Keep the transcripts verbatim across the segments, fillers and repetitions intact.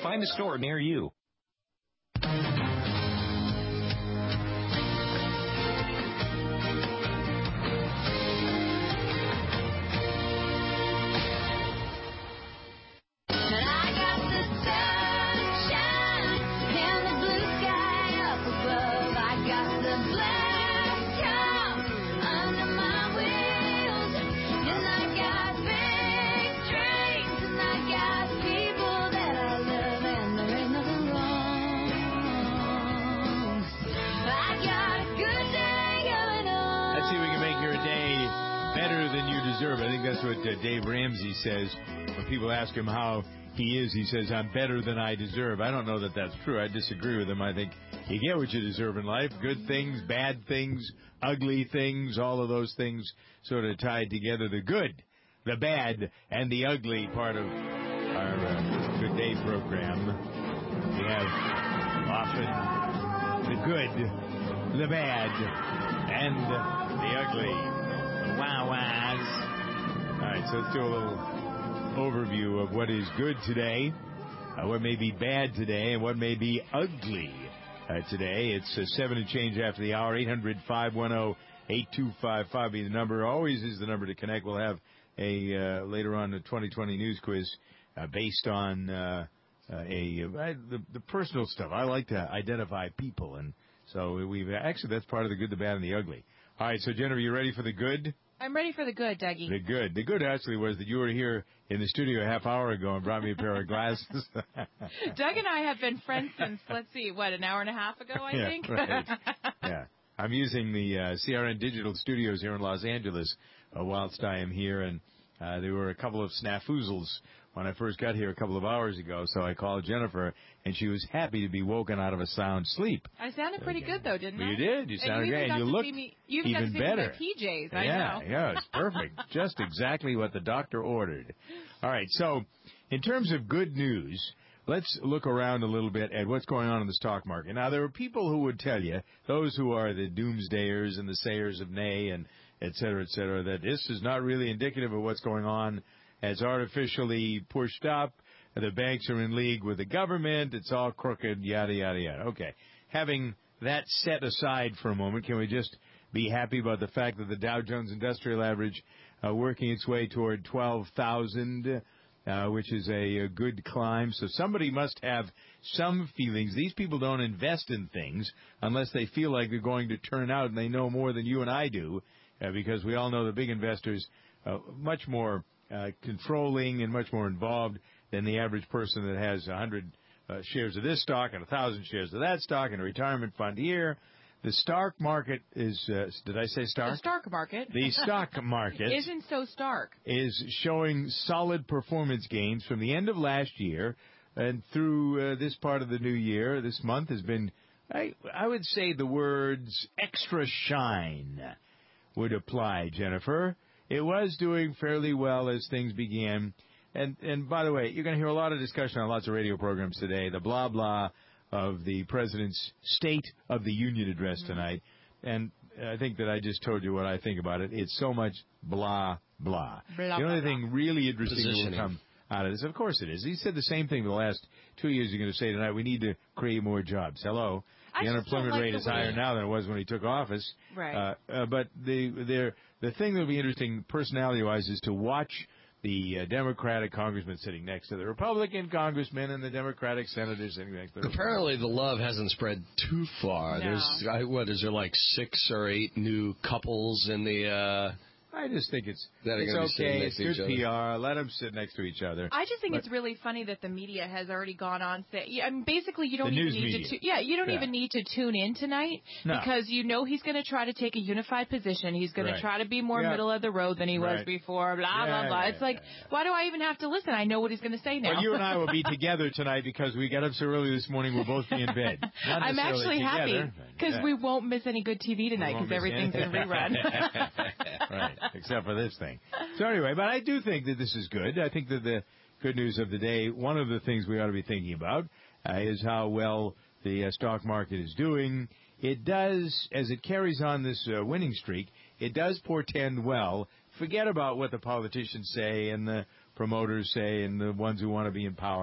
Find a store near you. I think that's what uh, Dave Ramsey says when people ask him how he is. He says, I'm better than I deserve. I don't know that that's true. I disagree with him. I think you get what you deserve in life. Good things, bad things, ugly things, all of those things sort of tied together. The good, the bad, and the ugly part of our uh, Good Day program. We have often the good, the bad, and the ugly. Wow-wows. All right, so let's do a little overview of what is good today, uh, what may be bad today, and what may be ugly uh, today. It's uh, seven and change after the hour. eight hundred, five one zero, eight two five five be the number. Always is the number to connect. We'll have a uh, later on a twenty twenty news quiz uh, based on uh, uh, a uh, the, the personal stuff. I like to identify people, and so we've actually that's part of the good, the bad, and the ugly. All right, so Jennifer, you ready for the good? I'm ready for the good, Dougie. The good. The good actually was that you were here in the studio a half hour ago and brought me a pair of glasses. Doug and I have been friends since, let's see, what, an hour and a half ago, I yeah, think? Right. Yeah. I'm using the uh, C R N Digital Studios here in Los Angeles uh, whilst I am here, and uh, there were a couple of snafuzzles when I first got here a couple of hours ago, so I called Jennifer, and she was happy to be woken out of a sound sleep. I sounded pretty Again. good, though, didn't well, I? You did. You sounded great, and you looked me, you even, even got to see better. Me in my P Js, I yeah, know. Yeah, it's perfect. Just exactly what the doctor ordered. All right, so in terms of good news, let's look around a little bit at what's going on in the stock market. Now, there are people who would tell you, those who are the doomsdayers and the sayers of nay and et cetera, et cetera, that this is not really indicative of what's going on. As artificially pushed up, the banks are in league with the government, it's all crooked, yada, yada, yada. Okay. Having that set aside for a moment, can we just be happy about the fact that the Dow Jones Industrial Average uh, working its way toward twelve thousand, uh, which is a, a good climb. So somebody must have some feelings. These people don't invest in things unless they feel like they're going to turn out, and they know more than you and I do, uh, because we all know the big investors uh, much more Uh, controlling and much more involved than the average person that has a hundred uh, shares of this stock and a thousand shares of that stock and a retirement fund here. The stock market is, uh, did I say stark? The stock market. The stock market isn't so stark. Is showing solid performance gains from the end of last year and through uh, this part of the new year. This month has been, I, I would say the words extra shine would apply, Jennifer. It was doing fairly well as things began. And, and by the way, you're going to hear a lot of discussion on lots of radio programs today, the blah, blah of the President's State of the Union address mm-hmm. tonight. And I think that I just told you what I think about it. It's so much blah, blah. blah the only blah, thing blah. really interesting that will come out of this, of course it is. He said the same thing the last two years you're going to say tonight. We need to create more jobs. Hello. I the unemployment like rate the is higher way. now than it was when he took office. Right. Uh, uh, but the, the, the thing that will be interesting personality-wise is to watch the uh, Democratic congressman sitting next to the Republican congressman and the Democratic senator sitting next to the Apparently the love hasn't spread too far. No. There's, I, what, is there like six or eight new couples in the... Uh I just think it's that are it's okay. It's good P R. Other. Let them sit next to each other. I just think but, it's really funny that the media has already gone on. Say, yeah, I mean, basically, you don't the even news need media. to. Tu- yeah, you don't yeah. even need to tune in tonight no. because you know he's going to try to take a unified position. He's going right. to try to be more yeah. middle of the road than he right. was before. Blah yeah, blah blah. Yeah, it's like, yeah, yeah. why do I even have to listen? I know what he's going to say now. Well, you and I will be together tonight because we got up so early this morning. We'll both be in bed. Not I'm actually together, happy because yeah. we won't miss any good T V tonight because everything's in rerun. Right, except for this thing. So anyway, but I do think that this is good. I think that the good news of the day, one of the things we ought to be thinking about uh, is how well the uh, stock market is doing. It does, as it carries on this uh, winning streak, it does portend well. Forget about what the politicians say and the promoters say and the ones who want to be in power.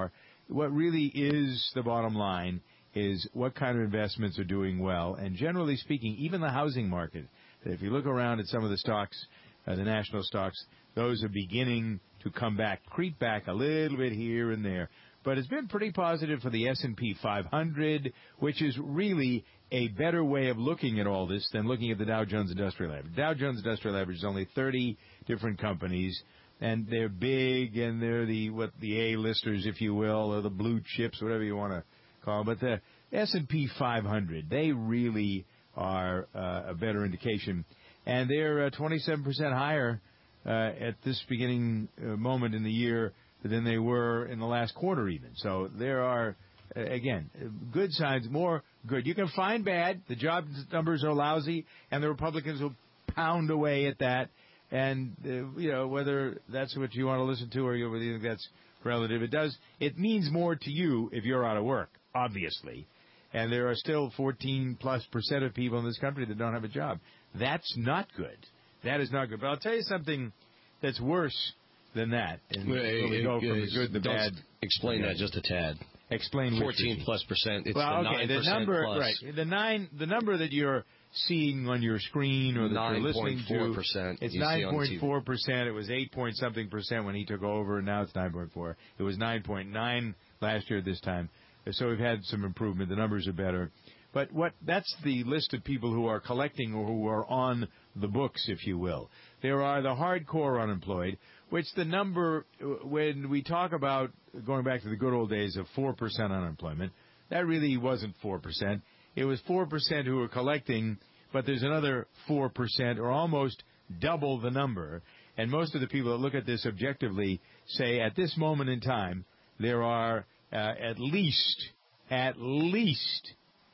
what really is the bottom line is what kind of investments are doing well. And generally speaking, even the housing market, if you look around at some of the stocks, uh, the national stocks, those are beginning to come back, creep back a little bit here and there. But it's been pretty positive for the S and P five hundred, which is really a better way of looking at all this than looking at the Dow Jones Industrial Average. Dow Jones Industrial Average is only thirty different companies, and they're big, and they're the what the A-listers, if you will, or the blue chips, whatever you want to call them. But the S and P five hundred, they really are uh, a better indication. And they're uh, twenty-seven percent higher uh, at this beginning uh, moment in the year than they were in the last quarter even. So there are, uh, again, good signs, more good. You can find bad. The job numbers are lousy, and the Republicans will pound away at that. And, uh, you know, whether that's what you want to listen to or you whether you think that's relative, it does. It means more to you if you're out of work, obviously. And there are still fourteen plus percent of people in this country that don't have a job. That's not good. That is not good. But I'll tell you something that's worse than that. And well, when we go from the good, the bad. Explain that just a tad. Explain fourteen plus percent. It's well, the okay, nine the percent number, plus. right? The nine, the number that you're seeing on your screen or that you're listening to, it's nine point four percent. It was eight point something percent when he took over, and now it's nine point four. It was nine point nine last year at this time. So we've had some improvement. The numbers are better. But what that's the list of people who are collecting or who are on the books, if you will. There are the hardcore unemployed, which the number, when we talk about going back to the good old days of four percent unemployment, that really wasn't four percent. It was four percent who were collecting, but there's another four percent or almost double the number. And most of the people that look at this objectively say at this moment in time, there are uh, at least, at least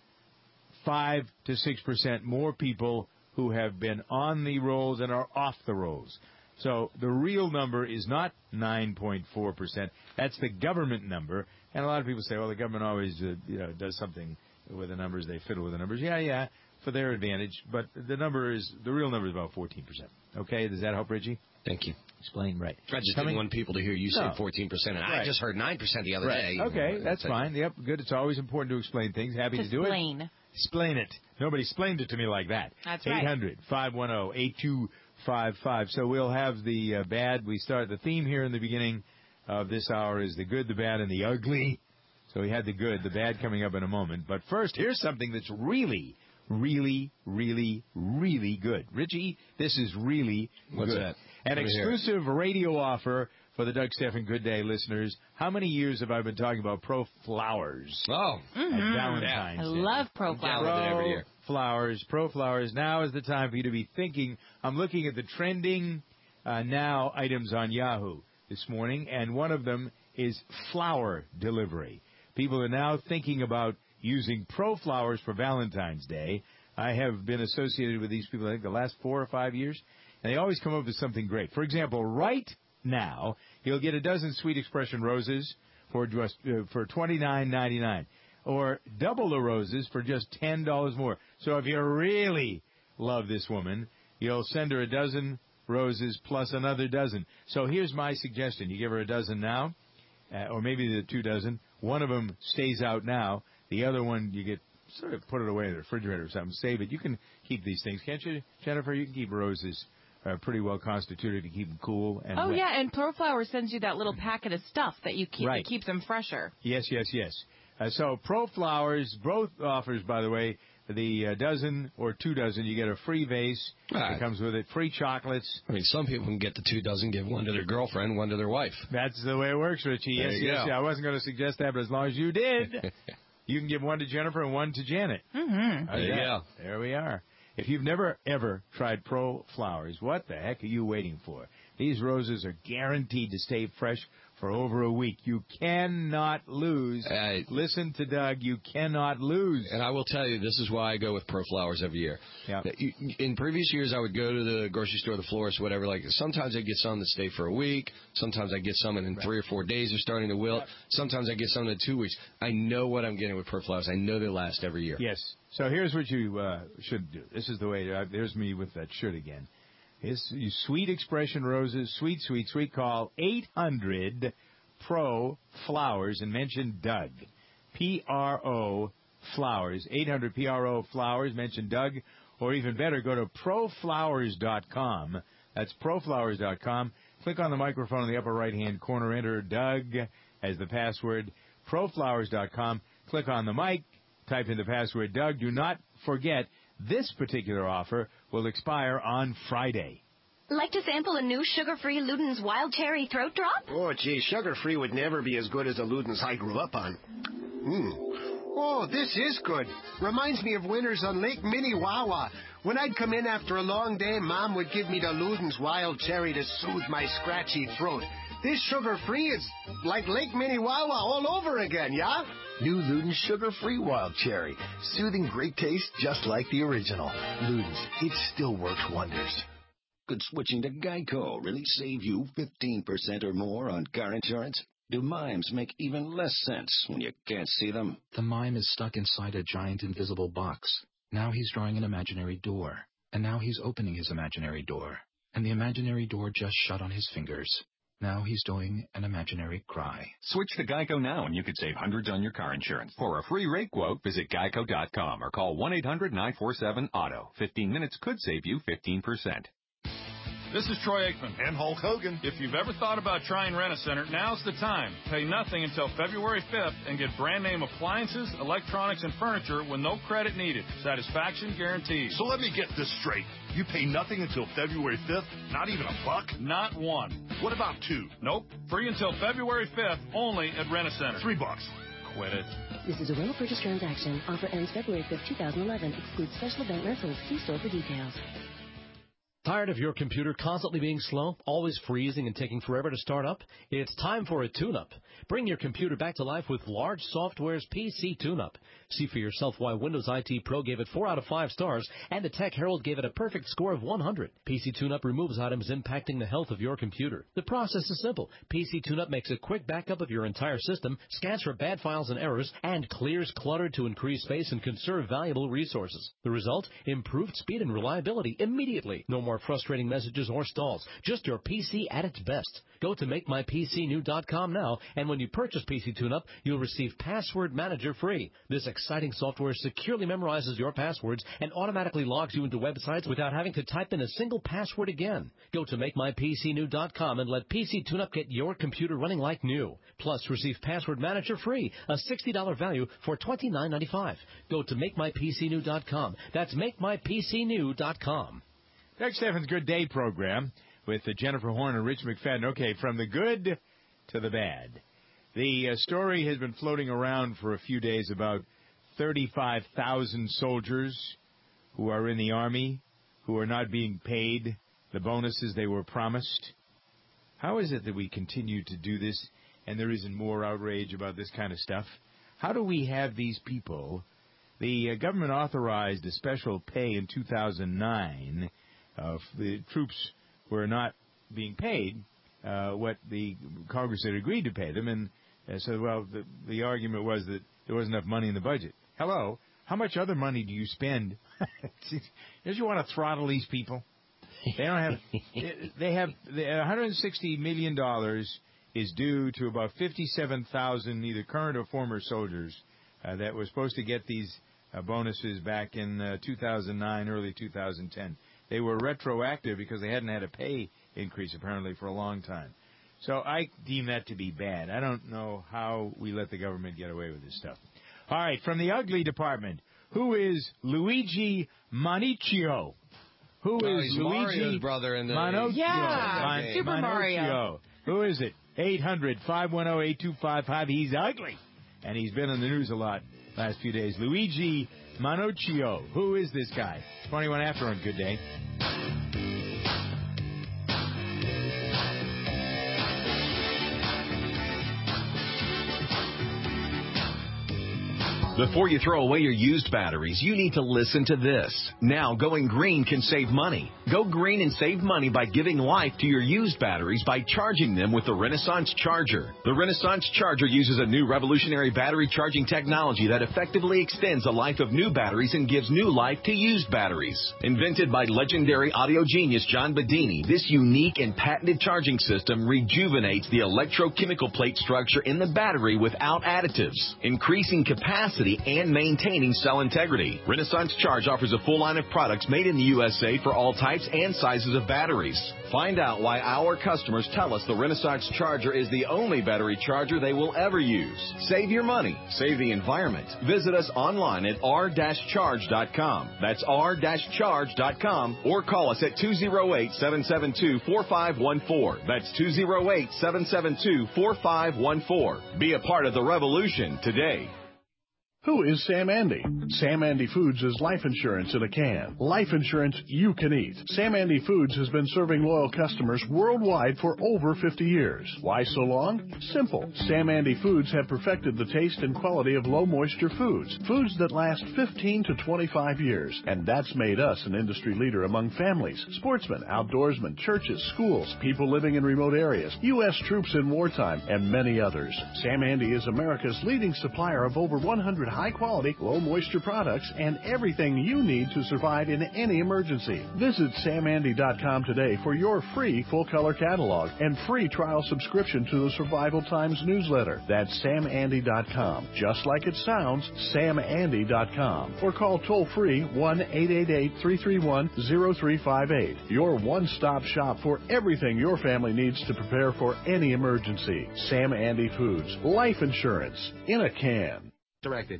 five to six percent more people who have been on the rolls and are off the rolls. So the real number is not nine point four percent. That's the government number. And a lot of people say, well, the government always uh, you know, does something with the numbers. They fiddle with the numbers. Yeah, yeah, for their advantage. But the number is, the real number is about fourteen percent. Okay, does that help, Richie? Thank you. Explain, right. I just Coming? didn't want people to hear you No. say fourteen percent, and Right. I just heard nine percent the other right. day. Okay, that's fine. Yep, good. It's always important to explain things. Happy to, to do it. explain. Explain it. Nobody explained it to me like that. That's right. eight hundred, five one zero, eight two five five. So we'll have the uh, bad. We start the theme here in the beginning of this hour is the good, the bad, and the ugly. So we had the good, the bad coming up in a moment. But first, here's something that's really, really, really, really good. Richie, this is really What's good. that? An Let me hear it. exclusive radio offer for the Doug Stephan Good Day listeners. How many years have I been talking about Pro Flowers? Oh. Mm-hmm. At Valentine's I Day. love Pro I'm down Flowers. with it every Pro year. Flowers, Pro Flowers. Now is the time for you to be thinking. I'm looking at the trending uh, now items on Yahoo this morning, and one of them is flower delivery. People are now thinking about using Pro Flowers for Valentine's Day. I have been associated with these people, I think, the last four or five years, and they always come up with something great. For example, right now, you'll get a dozen Sweet Expression roses for just uh, for twenty-nine ninety-nine, or double the roses for just ten dollars more. So if you really love this woman, you'll send her a dozen roses plus another dozen. So here's my suggestion. You give her a dozen now, uh, or maybe the two dozen. One of them stays out now. The other one, you get sort of put it away in the refrigerator or something. Save it. You can keep these things, can't you, Jennifer? You can keep roses uh, pretty well constituted to keep them cool. And Oh, wet. yeah, and Pro Flowers sends you that little packet of stuff that you keep Right. that keeps them fresher. Yes, yes, yes. Uh, so Pro Flowers, both offers, by the way, the uh, dozen or two dozen, you get a free vase. Right. It comes with it, free chocolates. I mean, some people can get the two dozen, give one to their girlfriend, one to their wife. That's the way it works, Richie. There Yes, you yes, go. yeah. I wasn't going to suggest that, but as long as you did, you can give one to Jennifer and one to Janet. Mm-hmm. How's There you that? go. There we are. If you've never, ever tried Pro Flowers, what the heck are you waiting for? These roses are guaranteed to stay fresh for over a week. You cannot lose. Uh, Listen to Doug. You cannot lose. And I will tell you, this is why I go with Pro Flowers every year. Yeah. In previous years, I would go to the grocery store, the florist, whatever. Like sometimes I get some that stay for a week. Sometimes I get some and in Right. three or four days they're starting to wilt. Right. Sometimes I get some in two weeks. I know what I'm getting with Pro Flowers. I know they last every year. Yes. So here's what you uh, should do. This is the way. Uh, there's me with that should again. It's you Sweet Expression roses, sweet, sweet, sweet. Call eight hundred Pro Flowers and mention Doug. P R O Flowers. eight hundred P R O Flowers. Mention Doug. Or even better, go to pro flowers dot com. That's pro flowers dot com. Click on the microphone in the upper right-hand corner. Enter Doug as the password. pro flowers dot com. Click on the mic. Type in the password Doug. Do not forget, this particular offer will expire on Friday. Like to sample a new sugar-free Luden's Wild Cherry Throat Drop? Oh, gee, sugar-free would never be as good as the Luden's I grew up on. Mmm. Oh, this is good. Reminds me of winters on Lake Minnewawa. When I'd come in after a long day, Mom would give me the Luden's Wild Cherry to soothe my scratchy throat. This sugar-free is like Lake Minnewawa all over again, yeah? New Luden's Sugar-Free Wild Cherry. Soothing great taste just like the original. Luden's, it still works wonders. Could switching to Geico really save you fifteen percent or more on car insurance? Do mimes make even less sense when you can't see them? The mime is stuck inside a giant invisible box. Now he's drawing an imaginary door. And now he's opening his imaginary door. And the imaginary door just shut on his fingers. Now he's doing an imaginary cry. Switch to Geico now and you could save hundreds on your car insurance. For a free rate quote, visit geico dot com or call one eight hundred nine four seven auto. fifteen minutes could save you fifteen percent. This is Troy Aikman. And Hulk Hogan. If you've ever thought about trying Rent-A-Center, now's the time. Pay nothing until February fifth and get brand name appliances, electronics, and furniture with no credit needed. Satisfaction guaranteed. So let me get this straight. You pay nothing until February fifth? Not even a buck? Not one. What about two? Nope. Free until February fifth only at Rent-A-Center. Three bucks. Quit it. This is a rental purchase transaction. Offer ends February fifth, twenty eleven. Excludes special event rentals. See store for details. Tired of your computer constantly being slow, always freezing and taking forever to start up? It's time for a tune-up. Bring your computer back to life with Large Software's P C Tune-Up. See for yourself why Windows I T Pro gave it four out of five stars and the Tech Herald gave it a perfect score of one hundred. P C Tune-Up removes items impacting the health of your computer. The process is simple. P C Tune-Up makes a quick backup of your entire system, scans for bad files and errors, and clears clutter to increase space and conserve valuable resources. The result? Improved speed and reliability immediately. No more frustrating messages or stalls. Just your P C at its best. Go to make my P C new dot com now, and when you purchase P C Tune-Up, you'll receive Password Manager free. This exciting software securely memorizes your passwords and automatically logs you into websites without having to type in a single password again. Go to make my P C new dot com and let P C Tune-Up get your computer running like new. Plus, receive Password Manager free, a sixty dollars value for twenty-nine ninety-five. Go to make my P C new dot com. That's make my P C new dot com. Doug Steffens' Good Day program with uh, Jennifer Horn and Rich McFadden. Okay, from the good to the bad. The uh, story has been floating around for a few days about thirty-five thousand soldiers who are in the Army who are not being paid the bonuses they were promised. How is it that we continue to do this and there isn't more outrage about this kind of stuff? How do we have these people? The uh, government authorized a special pay in two thousand nine. Uh, the troops were not being paid uh, what the Congress had agreed to pay them, and uh, so, well, the, the argument was that there wasn't enough money in the budget. Hello, how much other money do you spend? Don't you want to throttle these people? They don't have. They have one hundred sixty million dollars is due to about fifty-seven thousand either current or former soldiers uh, that were supposed to get these uh, bonuses back in uh, two thousand nine, early two thousand ten. They were retroactive because they hadn't had a pay increase, apparently, for a long time. So I deem that to be bad. I don't know how we let the government get away with this stuff. All right, from the ugly department, who is Luigi Manicchio? Who oh, is he's Luigi Mario's brother in the Manocchio? Yeah, Man- Super Manocchio. Mario. Who is it? eight hundred, five one zero, eight two five five. He's ugly. And he's been in the news a lot last few days. Luigi Manicchio. Who is this guy? twenty-one after on Good Day. Before you throw away your used batteries, you need to listen to this. Now, going green can save money. Go green and save money by giving life to your used batteries by charging them with the Renaissance Charger. The Renaissance Charger uses a new revolutionary battery charging technology that effectively extends the life of new batteries and gives new life to used batteries. Invented by legendary audio genius John Bedini, this unique and patented charging system rejuvenates the electrochemical plate structure in the battery without additives, increasing capacity and maintaining cell integrity. Renaissance Charge offers a full line of products made in the U S A for all types and sizes of batteries. Find out why our customers tell us the Renaissance Charger is the only battery charger they will ever use. Save your money. Save the environment. Visit us online at r dash charge dot com. That's r dash charge dot com or call us at two oh eight, seven seven two, four five one four. That's two oh eight, seven seven two, four five one four. Be a part of the revolution today. Who is Sam Andy? Sam Andy Foods is life insurance in a can. Life insurance you can eat. Sam Andy Foods has been serving loyal customers worldwide for over fifty years. Why so long? Simple. Sam Andy Foods have perfected the taste and quality of low-moisture foods. Foods that last fifteen to twenty-five years. And that's made us an industry leader among families, sportsmen, outdoorsmen, churches, schools, people living in remote areas, U S troops in wartime, and many others. Sam Andy is America's leading supplier of over one hundred high-quality, low-moisture products and everything you need to survive in any emergency. Visit sam andy dot com today for your free full-color catalog and free trial subscription to the Survival Times newsletter. That's sam andy dot com. Just like it sounds, sam andy dot com. Or call toll-free one eight eight eight, three three one, zero three five eight. Your one-stop shop for everything your family needs to prepare for any emergency. Sam Andy Foods. Life insurance in a can. Directed.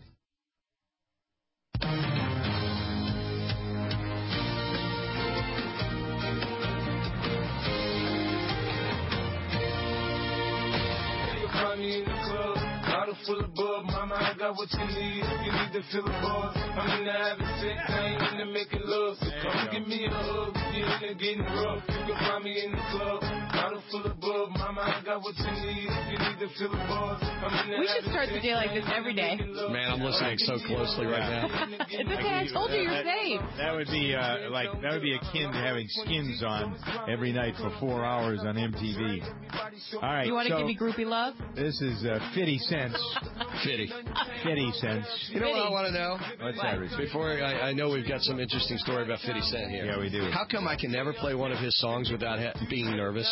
Full of bub, mama, I got what you need. If you need to feel the buzz, I'm in the having sex, I ain't in the making love. So come give me a hug, if you're in there getting rough. You can find me in the club, bottle full of bub, mama, I got what you need. If you need to feel the buzz, I'm in the We should start the day like this every day. Man, I'm listening so closely right now. It's okay, I told you you're safe. That would be uh, like that would be akin to having Skins on every night for four hours on M T V. All right, you want to so give me groupie love? This is uh, fifty cents. Fitty. Fifty cents. You know what I want to know? What's that, Richard? Before I, I know we've got some interesting story about fifty Cent here. Yeah, we do. How come I can never play one of his songs without ha- being nervous?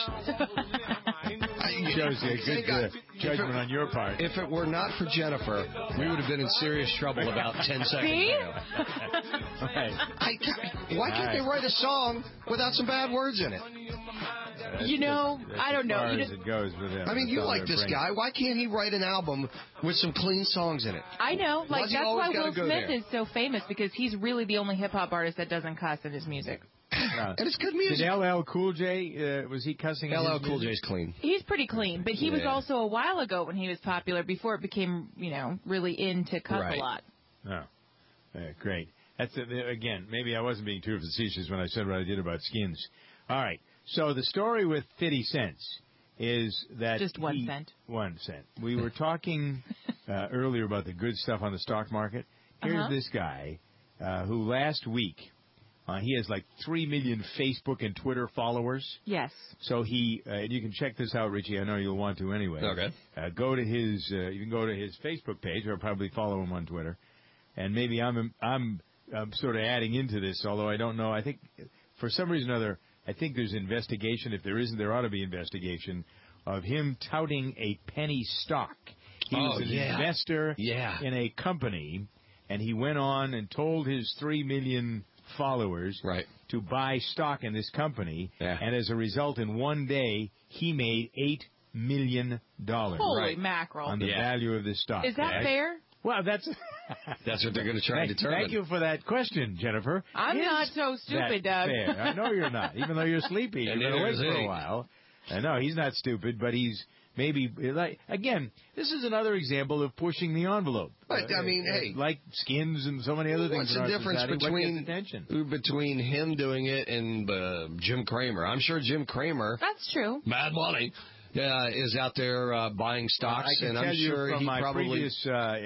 Shows you a good uh, judgment it, on your part. If it were not for Jennifer, we would have been in serious trouble about ten seconds See? ago. Right. I, why can't right. they write a song without some bad words in it? That's you know, as, that's I don't as know. Far You as just, it goes with him. I mean, That's you all like they're this bringing. guy. Why can't he write an album with some clean songs in it? I know. Like, Why's he that's always why gotta Will go Smith there? is so famous, because he's really the only hip-hop artist that doesn't cuss in his music. Uh, and it's good music. Did L L Cool J, uh, was he cussing in L L his Cool music? J's clean. He's pretty clean, but he was Yeah. also a while ago when he was popular, before it became, you know, really in to cuss Right. a lot. Oh, uh, great. That's uh, again, maybe I wasn't being too facetious when I said what I did about Skins. All right. So the story with fifty cents is that Just one he, cent. One cent. We were talking uh, earlier about the good stuff on the stock market. Here's Uh-huh. this guy uh, who last week uh, he has like three million Facebook and Twitter followers. Yes. So he, uh, and you can check this out, Richie. I know you'll want to anyway. Okay. Uh, go to his, uh, you can go to his Facebook page, or probably follow him on Twitter. And maybe I'm, I'm, I'm sort of adding into this, although I don't know. I think for some reason or other, I think there's investigation. If there isn't, there ought to be investigation of him touting a penny stock. He Oh, was an yeah. investor Yeah. in a company, and he went on and told his three million followers right. to buy stock in this company, yeah. and as a result, in one day, he made eight million dollars. Holy right, mackerel. on the Yeah. value of this stock. Is that right? fair? Well, that's that's what they're going to try and thank, determine. Thank you for that question, Jennifer. I'm Is not so stupid, that Doug. fair? I know you're not, even though you're sleepy. And You're going to neither wait is for he. a while. I know he's not stupid, but he's maybe like again. This is another example of pushing the envelope. But Uh, I mean, uh, hey, like Skins and so many other things. what's in the our difference society, what between gets attention? between him doing it and uh, Jim Cramer? I'm sure Jim Cramer, That's true. Mad Money, uh, is out there uh, buying stocks, I can and tell I'm you sure from he my probably previous uh, uh,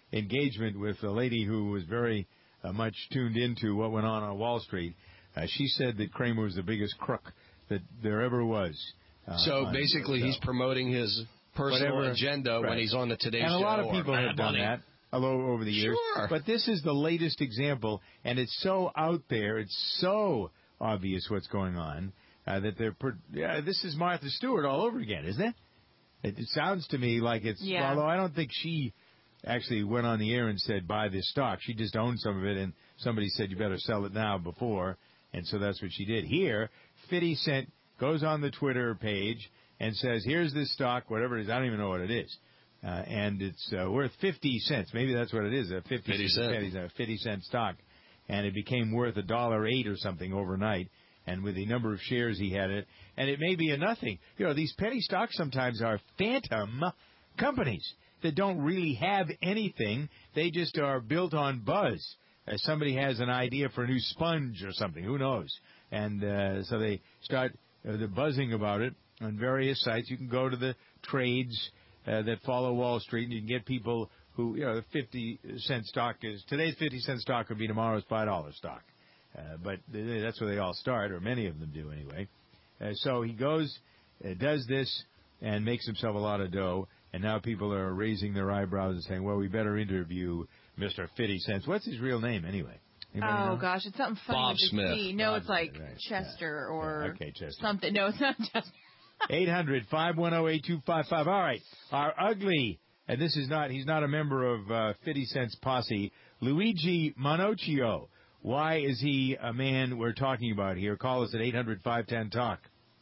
engagement with a lady who was very uh, much tuned into what went on on Wall Street. Uh, she said that Cramer was the biggest crook that there ever was. Uh, so basically, he's promoting his personal Whatever, agenda right. when he's on the Today and Show. And a lot of people have done money. that over the years. Sure. But this is the latest example, and it's so out there, it's so obvious what's going on, uh, that they're, per- yeah, this is Martha Stewart all over again, isn't it? It, it sounds to me like it's, yeah. although I don't think she actually went on the air and said, buy this stock. She just owned some of it, and somebody said, you better sell it now before, and so that's what she did. Here, fifty Cent goes on the Twitter page and says, here's this stock, whatever it is, I don't even know what it is. Uh, and it's uh, worth fifty cents. Maybe that's what it is, a fifty, fifty cent. a fifty cent stock. And it became worth a dollar eight or something overnight. And with the number of shares he had it, and it may be a nothing. You know, these penny stocks sometimes are phantom companies that don't really have anything. They just are built on buzz. Uh, somebody has an idea for a new sponge or something. Who knows? And uh, so they start uh, the buzzing about it on various sites. You can go to the trades Uh, that follow Wall Street, and you can get people who, you know, the fifty cent stock is, today's fifty cent stock would be tomorrow's five dollar stock. Uh, but th- that's where they all start, or many of them do anyway. Uh, so he goes, uh, does this, and makes himself a lot of dough, and now people are raising their eyebrows and saying, well, we better interview Mister fifty cents. What's his real name anyway? Anybody oh, know? gosh, it's something funny Bob with a Smith. C. No, Bob it's like Smith, right. Chester Yeah. or Yeah, okay, Chester. something. No, it's not Chester. eight hundred, five one zero, eight two five five. All right. Our ugly, and this is not, he's not a member of uh, fifty Cent's posse, Luigi Monocchio. Why is he a man we're talking about here? Call us at eight hundred, five one zero, talk.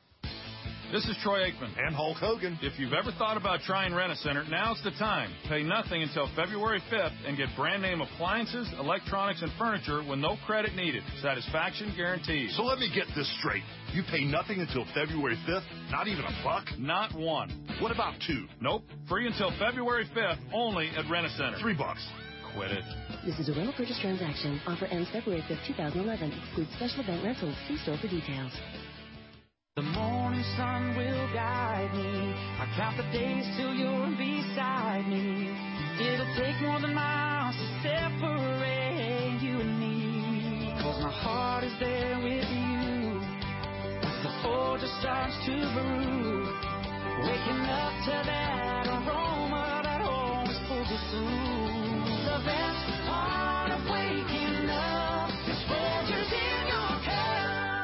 This is Troy Aikman. And Hulk Hogan. If you've ever thought about trying Rent-A-Center, now's the time. Pay nothing until February fifth and get brand name appliances, electronics, and furniture with no credit needed. Satisfaction guaranteed. So let me get this straight. You pay nothing until February fifth? Not even a buck? Not one. What about two? Nope. Free until February fifth only at Rent-A-Center. Three bucks. Quit it. This is a rental purchase transaction. Offer ends February fifth, twenty eleven. Excludes special event rentals. See store for details. The morning sun will guide me. I count the days till you're beside me. It'll take more than miles to separate you and me. Cause my heart is there with you. The forge starts to brew. Waking up to that aroma that always pulls us through. The best part of waking up is Folgers in your cup.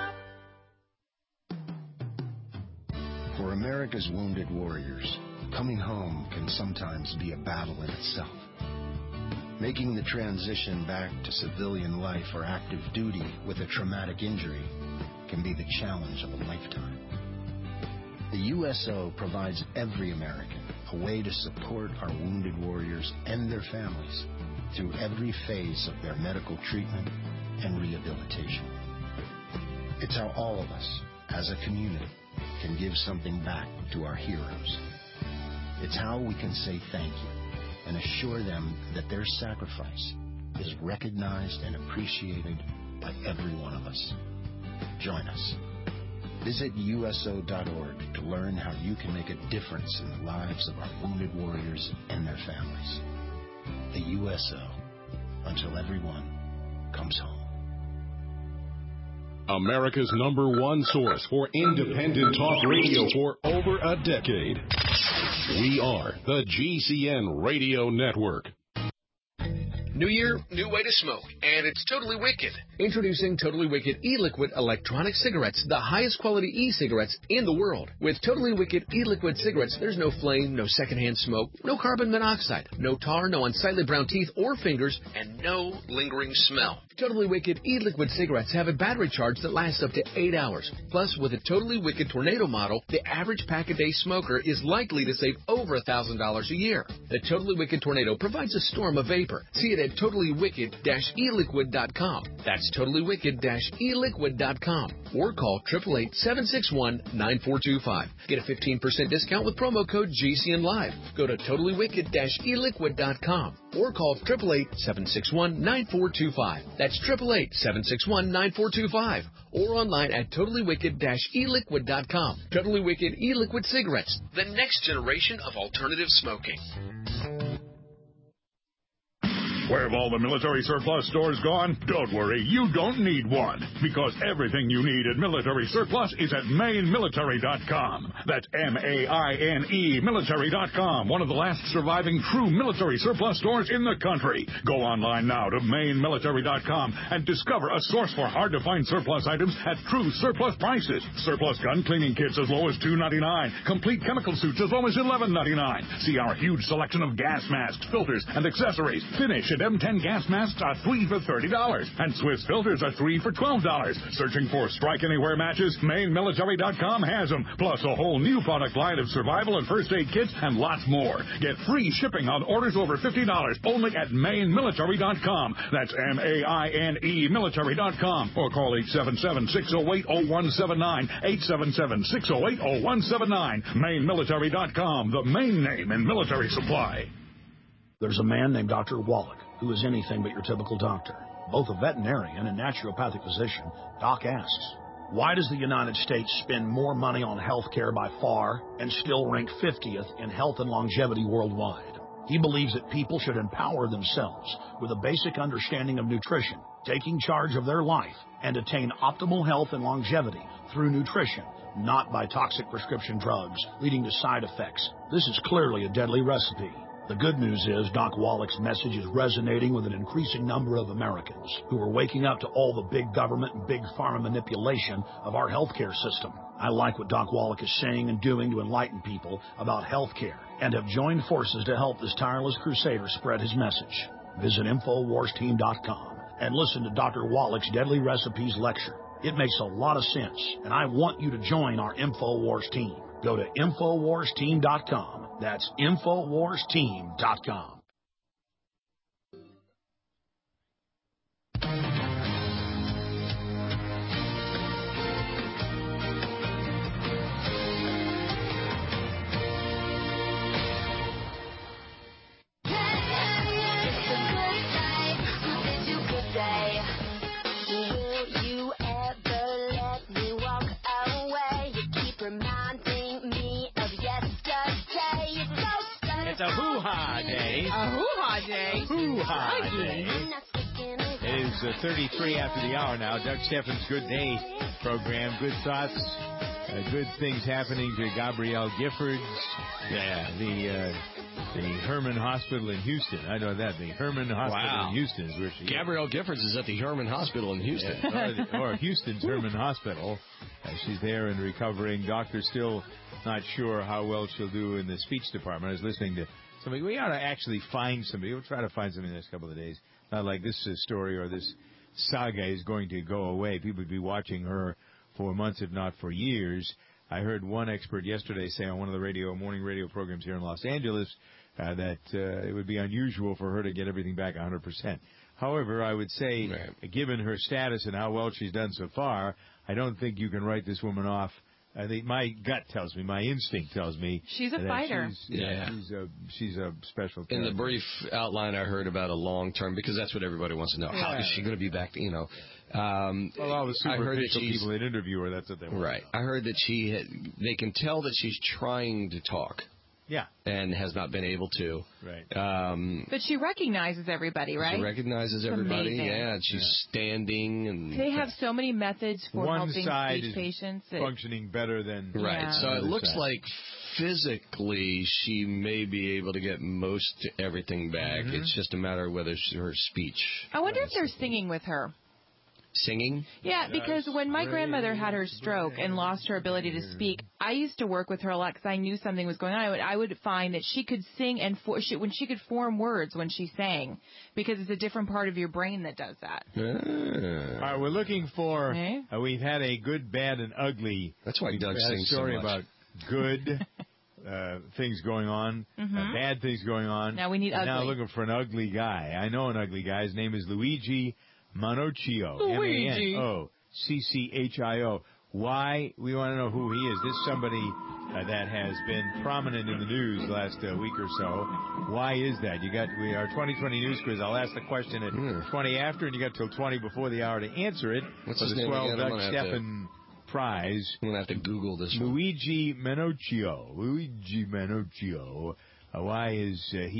For America's wounded warriors, coming home can sometimes be a battle in itself. Making the transition back to civilian life or active duty with a traumatic injury can be the challenge of a lifetime. The U S O provides every American a way to support our wounded warriors and their families through every phase of their medical treatment and rehabilitation. It's how all of us, as a community, can give something back to our heroes. It's how we can say thank you and assure them that their sacrifice is recognized and appreciated by every one of us. Join us. Visit U S O dot org to learn how you can make a difference in the lives of our wounded warriors and their families. The U S O, until everyone comes home. America's number one source for independent talk radio for over a decade. We are the G C N Radio Network. New year, new way to smoke, and it's totally wicked. Introducing Totally Wicked e-liquid electronic cigarettes, the highest quality e-cigarettes in the world. With Totally Wicked e-liquid cigarettes, there's no flame, no secondhand smoke, no carbon monoxide, no tar, no unsightly brown teeth or fingers, and no lingering smell. Totally Wicked e-liquid cigarettes have a battery charge that lasts up to eight hours. Plus, with a Totally Wicked Tornado model, the average pack-a-day smoker is likely to save over one thousand dollars a year. The Totally Wicked Tornado provides a storm of vapor. See it at totally wicked dash e liquid dot com. That's totally wicked dash e liquid dot com. Or call eight eight eight, seven six one, nine four two five. Get a fifteen percent discount with promo code G C N Live. Go to totally wicked dash e liquid dot com. Or call eight eight eight, seven six one, nine four two five. That's eight eight eight, seven six one, nine four two five. Or online at totally wicked dash e liquid dot com. Totally Wicked e-liquid cigarettes, the next generation of alternative smoking. Where have all the military surplus stores gone? Don't worry, you don't need one, because everything you need at Military Surplus is at Maine Military dot com. That's M A I N E Military dot com, one of the last surviving true military surplus stores in the country. Go online now to Maine Military dot com and discover a source for hard-to-find surplus items at true surplus prices. Surplus gun cleaning kits as low as two ninety-nine. Complete chemical suits as low as eleven ninety-nine. See our huge selection of gas masks, filters, and accessories. Finish at M ten gas masks are three for thirty dollars, and Swiss filters are three for twelve dollars. Searching for Strike Anywhere matches? Maine Military dot com has them, plus a whole new product line of survival and first aid kits and lots more. Get free shipping on orders over fifty dollars only at Maine Military dot com. That's M A I N E Military dot com, or call eight seven seven, six oh eight, oh one seven nine, eight seven seven, six oh eight, oh one seven nine. Maine Military dot com, the main name in military supply. There's a man named Doctor Wallach who is anything but your typical doctor. Both a veterinarian and naturopathic physician, Doc asks, why does the United States spend more money on health care by far and still rank fiftieth in health and longevity worldwide? He believes that people should empower themselves with a basic understanding of nutrition, taking charge of their life, and attain optimal health and longevity through nutrition, not by toxic prescription drugs leading to side effects. This is clearly a deadly recipe. The good news is Doc Wallach's message is resonating with an increasing number of Americans who are waking up to all the big government and big pharma manipulation of our healthcare system. I like what Doc Wallach is saying and doing to enlighten people about healthcare and have joined forces to help this tireless crusader spread his message. Visit Infowars Team dot com and listen to Doctor Wallach's Deadly Recipes lecture. It makes a lot of sense, and I want you to join our Infowars team. Go to Infowars Team dot com. That's Infowars Team dot com. It's a hoo-ha day. A hoo-ha day. Hoo-ha day. It is uh, thirty-three after the hour now. Doug Steffens' Good Day program. Good thoughts. Uh, good things happening to Gabrielle Giffords. Yeah, the uh, the Herman Hospital in Houston. I know that. The Herman Hospital Wow. in Houston is where she Gabrielle is. Giffords is at the Herman Hospital in Houston. Yeah, or, or Houston's Herman Hospital. Uh, she's there and recovering. Doctor's still not sure how well she'll do in the speech department. I was listening to somebody. We ought to actually find somebody. We'll try to find somebody in the next couple of days. Not like this uh, story or this saga is going to go away. People would be watching her for months, if not for years. I heard one expert yesterday say on one of the radio morning radio programs here in Los Angeles uh, that uh, it would be unusual for her to get everything back one hundred percent. However, I would say, right. given her status and how well she's done so far, I don't think you can write this woman off. I think my gut tells me, my instinct tells me she's a that fighter. She's, yeah, yeah, she's a she's a special. In the brief outline, I heard about a long term because that's what everybody wants to know. Yeah. How is she going to be back? You know, um, well, all the I heard that superficial people that interview her, that's what they want. Right. I heard that she had, they can tell that she's trying to talk. Yeah. And has not been able to. Right. Um, but she recognizes everybody, right? She recognizes it's everybody. amazing. Yeah, and she's yeah. standing and. They have so many methods for One helping side speech is patients. That, functioning better than right. Yeah. So it looks side. like physically she may be able to get most everything back. Mm-hmm. It's just a matter of whether she, her speech. I wonder if they're singing with her. Singing? Yeah, because when my grandmother had her stroke and lost her ability to speak, I used to work with her a lot because I knew something was going on. I would, I would find that she could sing and for, she, when she could form words when she sang, because it's a different part of your brain that does that. Ah. All right, we're looking for. Okay. Uh, we've had a good, bad, and ugly. That's why Doug we've had sings a story so much. about good uh, things going on, mm-hmm. uh, bad things going on. Now we need ugly. Now looking for an ugly guy. I know an ugly guy. His name is Luigi Manocchio. Luigi. M A N O C C H I O. Why? We want to know who he is. This is somebody uh, that has been prominent in the news the last uh, week or so. Why is that? You got we our twenty twenty news quiz. I'll ask the question at mm. twenty after, and you got till twenty before the hour to answer it. What's for his the name twelve again? Doug Steffen prize. I'm gonna have to Google this one. Luigi Manocchio. Luigi Manocchio. Uh, why is uh, he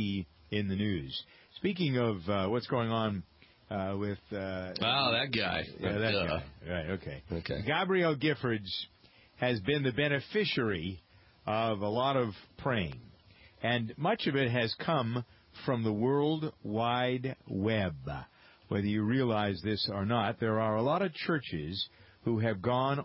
in the news. Speaking of uh, what's going on uh, with... Uh, oh, that guy. Yeah, that uh, guy. Right, okay. Okay. Gabrielle Giffords has been the beneficiary of a lot of praying. And much of it has come from the World Wide Web. Whether you realize this or not, there are a lot of churches who have gone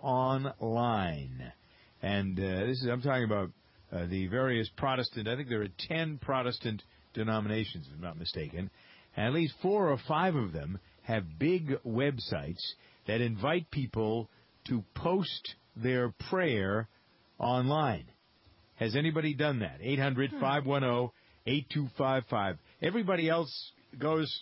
online. And uh, this is I'm talking about uh, the various Protestant, I think there are ten Protestant denominations, if I'm not mistaken. And at least four or five of them have big websites that invite people to post their prayer online. Has anybody done that? eight hundred, five one zero, eight two five five. Everybody else goes,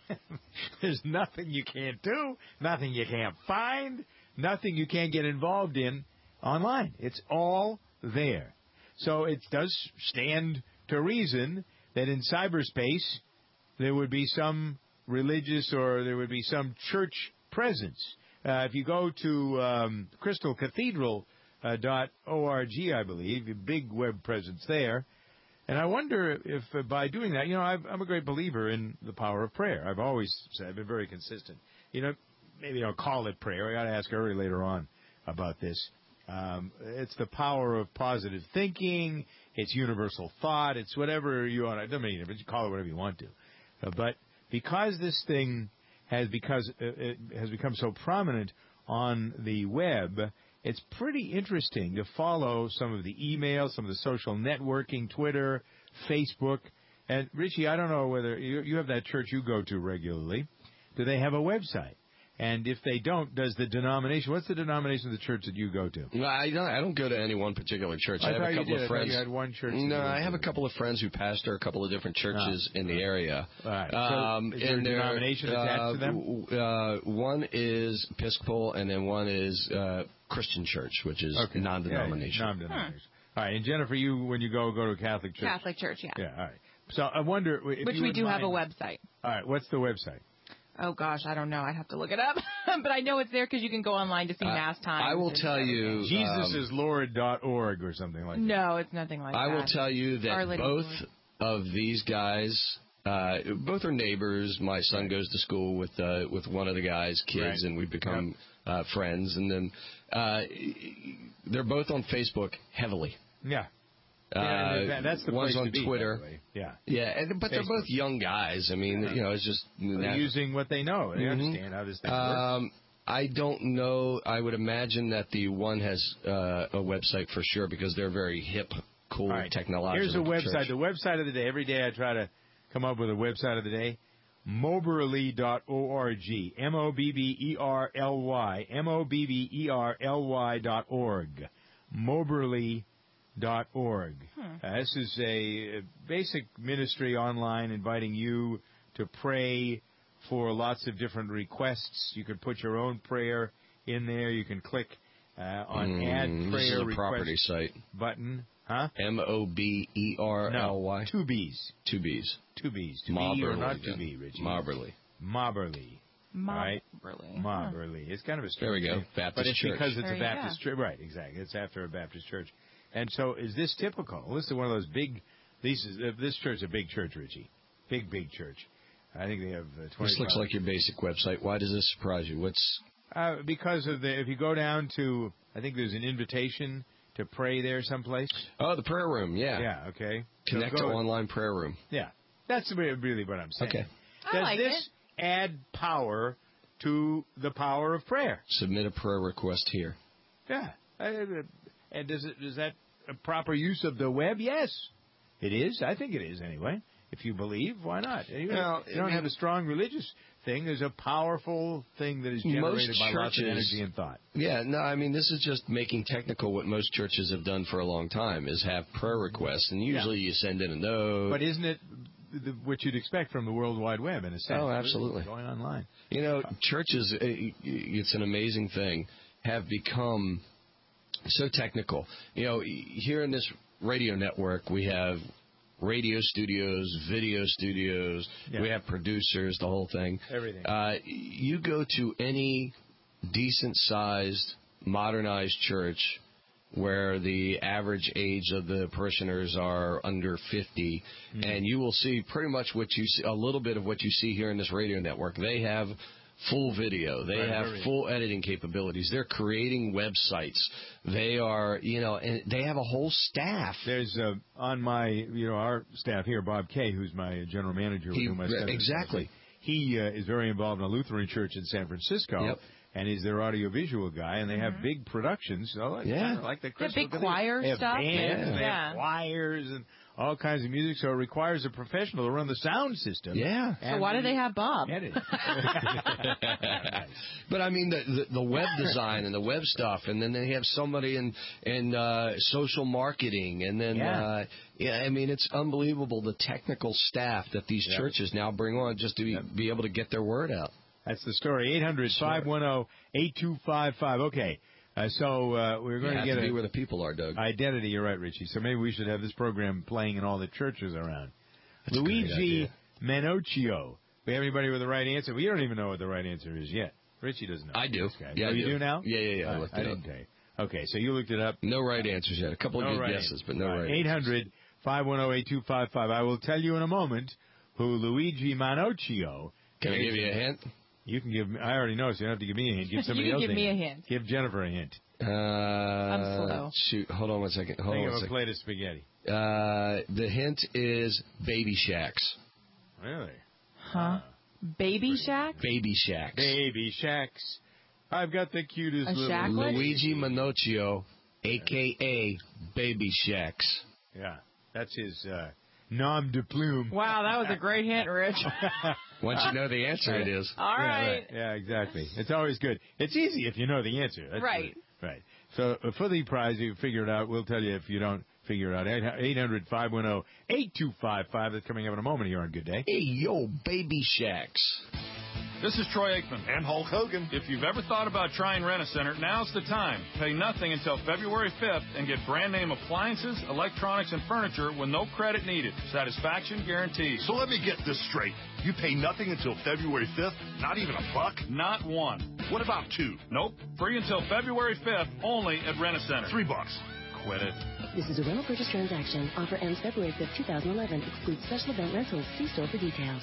there's nothing you can't do, nothing you can't find, nothing you can't get involved in online. It's all there. So it does stand to reason that in cyberspace there would be some religious or there would be some church presence. Uh, if you go to um, crystal cathedral dot org, I believe, a big web presence there. And I wonder if uh, by doing that, you know, I've, I'm a great believer in the power of prayer. I've always said, I've been very consistent. You know, maybe I'll call it prayer. I got to ask Uri later on about this. Um, it's the power of positive thinking. It's universal thought. It's whatever you want. It doesn't mean you call it whatever you want to. Uh, but because this thing has because uh, it has become so prominent on the web, it's pretty interesting to follow some of the emails, some of the social networking, Twitter, Facebook. And, Richie, I don't know whether you, you have that church you go to regularly. Do they have a website? And if they don't, does the denomination, what's the denomination of the church that you go to? No, I don't, I don't go to any one particular church. I, I have thought a couple you did. of friends. I thought you had one church. No, I have a couple of friends who pastor a couple of different churches ah. in the area. All right. So um, is there a denomination attached uh, to them? Uh, one is Episcopal, and then one is uh, Christian Church, which is okay. non-denominational. Yeah, non-denominational. Hmm. All right. And Jennifer, you when you go go to a Catholic church. Catholic church, yeah. Yeah. All right. So I wonder if which you we do mind. have a website. All right. What's the website? Oh, gosh, I don't know. I'd have to look it up. But I know it's there because you can go online to see uh, Mass times. I will tell you. Jesus is Lord dot org or something like that. No, it's nothing like I that. I will tell you that both of these guys, uh, both are neighbors. My son right. goes to school with uh, with one of the guys' kids, right. and we've become yep. uh, friends. And then uh, they're both on Facebook heavily. Yeah. Uh, yeah, that's the one's place on to be, Twitter. Yeah, yeah, and, but Facebook. they're both young guys. I mean, yeah. you know, it's just they're using what they know. They mm-hmm. understand how this thing um, works. I don't know. I would imagine that the one has uh, a website for sure because they're very hip, cool, right. technological. Here's a website. church. The website of the day. Every day I try to come up with a website of the day. Moberly dot org. M O B B E R L Y. M O B B E R L Y dot org. Moberly dot org. Hmm. Uh, this is a basic ministry online inviting you to pray for lots of different requests. You can put your own prayer in there. You can click uh, on mm, Add Prayer this is a Request property site. button. Huh? M O B E R L Y? No, two B's. Two B's. Two B's. Two Mobberly, B or not two B, Richie? Mobberly. Mobberly. Mobberly. Right? Mobberly. Huh. It's kind of a strange There we go. name, Baptist But it's church. because it's there a Baptist church. Right, exactly. It's after a Baptist church. And so, is this typical? Well, this is one of those big. These is, uh, this church is a big church, Richie. Big, big church. I think they have uh, twenty. This looks like your basic website. Why does this surprise you? What's uh, because of the? If you go down to, I think there's an invitation to pray there someplace. Oh, the prayer room. Yeah. Yeah. Okay. Connect so to online prayer room. Yeah, that's really what I'm saying. Okay. Does I like this it. add power to the power of prayer? Submit a prayer request here. Yeah. Uh, and does it is that a proper use of the web? Yes, it is. I think it is anyway. If you believe, why not? You, now, you don't I mean, have a strong religious thing. There's a powerful thing that is generated by churches, lots of energy and thought. Yeah, no, I mean, this is just making technical what most churches have done for a long time is have prayer requests, and usually yeah. you send in a note. But isn't it the, what you'd expect from the World Wide Web in a sense? Oh, absolutely. Going online. You know, churches, it's an amazing thing, have become so technical. You know, here in this radio network, we have radio studios, video studios, yeah. we have producers, the whole thing. Everything. Uh, you go to any decent-sized, modernized church, where the average age of the parishioners are under fifty, mm-hmm. and you will see pretty much what you see, a little bit of what you see here in this radio network. They have full video. They right, have right. full editing capabilities. They're creating websites. They are, you know, and they have a whole staff. There's uh, on my, you know, our staff here, Bob Kay, who's my general manager. He, with whom I study exactly. He uh, is very involved in a Lutheran church in San Francisco. Yep. And he's their audiovisual guy, and they mm-hmm. have big productions. So like, yeah. kind of like the They have big choir they have stuff. Bands, yeah. They yeah. have choirs and all kinds of music. So it requires a professional to run the sound system. Yeah. So why do they have Bob? But I mean, the, the the web design and the web stuff, and then they have somebody in in uh, social marketing, and then yeah. Uh, yeah, I mean, it's unbelievable the technical staff that these yeah. churches now bring on just to be, yeah. be able to get their word out. That's the story. eight hundred, five one zero, eight two five five. Okay. Uh, so uh, we're going yeah, to get to a be where the people are, Doug. Identity. You're right, Richie. So maybe we should have this program playing in all the churches around. That's Luigi Manocchio. We have anybody with the right answer? We don't even know what the right answer is yet. Richie doesn't know. I do. Yeah, oh, you do. do now? Yeah, yeah, yeah. I, uh, looked I it didn't up. tell you. Okay, so you looked it up. No right answers yet. A couple of no good right guesses, but no right, right eight hundred, five one zero, eight two five five. I will tell you in a moment who Luigi Manocchio. Can I give you a hint? You can give me. I already know, so you don't have to give me a hint. Give somebody you can else give a me hint. a hint. Give Jennifer a hint. Uh, I'm slow. Shoot, hold on one second. Hold Think on of one a second. plate of spaghetti. Uh, the hint is Baby Shacks. Really? Huh? Uh, Baby Shack? Baby Shacks. Baby Shacks. I've got the cutest a little... Shacklet? Luigi Manocchio, a k a. Baby Shacks. Yeah, that's his uh, nom de plume. Wow, that was a great hint, Rich. Once you know the answer, it is. All right. Yeah, right. Yeah, exactly. It's always good. It's easy if you know the answer. That's right. Good. Right. So uh, for the prize, you figure it out. We'll tell you if you don't figure it out. eight hundred, five one zero, eight two five five. That's coming up in a moment here on Good Day. Hey, yo, Baby Shacks. This is Troy Aikman. And Hulk Hogan. If you've ever thought about trying Rent-A-Center, now's the time. Pay nothing until February fifth and get brand name appliances, electronics, and furniture with no credit needed. Satisfaction guaranteed. So let me get this straight. You pay nothing until February fifth? Not even a buck? Not one. What about two? Nope. Free until February fifth only at Rent-A-Center. Three bucks. Quit it. This is a rental purchase transaction. Offer ends February fifth, twenty eleven. Excludes special event rentals. See store for details.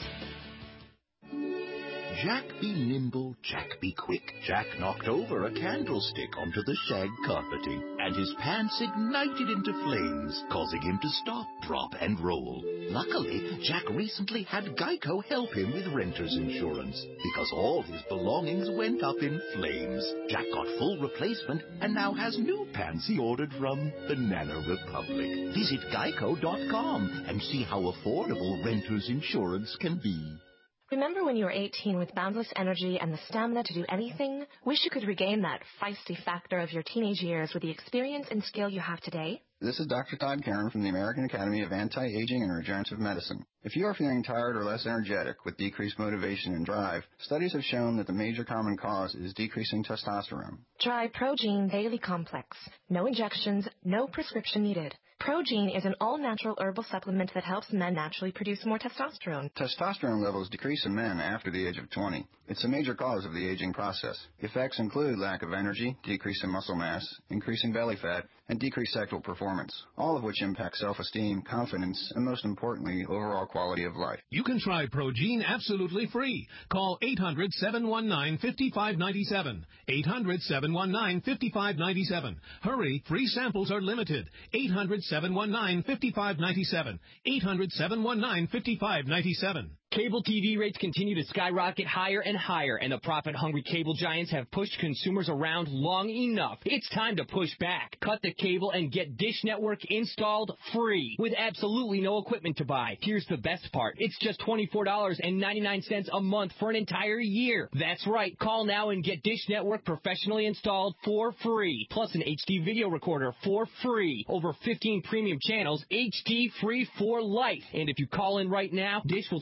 Jack be nimble, Jack be quick. Jack knocked over a candlestick onto the shag carpeting, and his pants ignited into flames, causing him to stop, drop, and roll. Luckily, Jack recently had Geico help him with renter's insurance, because all his belongings went up in flames. Jack got full replacement and now has new pants he ordered from Banana Republic. Visit geico dot com and see how affordable renter's insurance can be. Remember when you were eighteen with boundless energy and the stamina to do anything? Wish you could regain that feisty factor of your teenage years with the experience and skill you have today? This is Doctor Todd Karen from the American Academy of Anti-Aging and Regenerative Medicine. If you are feeling tired or less energetic with decreased motivation and drive, studies have shown that the major common cause is decreasing testosterone. Try Progene Daily Complex. No injections, no prescription needed. Progene is an all-natural herbal supplement that helps men naturally produce more testosterone. Testosterone levels decrease in men after the age of twenty. It's a major cause of the aging process. Effects include lack of energy, decrease in muscle mass, increasing belly fat, and decreased sexual performance, all of which impact self-esteem, confidence, and most importantly, overall quality of life. You can try Progene absolutely free. Call eight hundred, seven one nine, five five nine seven. eight hundred, seven one nine, five five nine seven. Hurry, free samples are limited. eight hundred, seven one nine, five five nine seven. eight hundred, seven one nine, five five nine seven. Cable T V rates continue to skyrocket higher and higher, and the profit-hungry cable giants have pushed consumers around long enough. It's time to push back. Cut the cable and get Dish Network installed free with absolutely no equipment to buy. Here's the best part. It's just twenty-four dollars and ninety-nine cents a month for an entire year. That's right. Call now and get Dish Network professionally installed for free, plus an H D video recorder for free. Over fifteen premium channels, H D free for life. And if you call in right now, Dish will throw in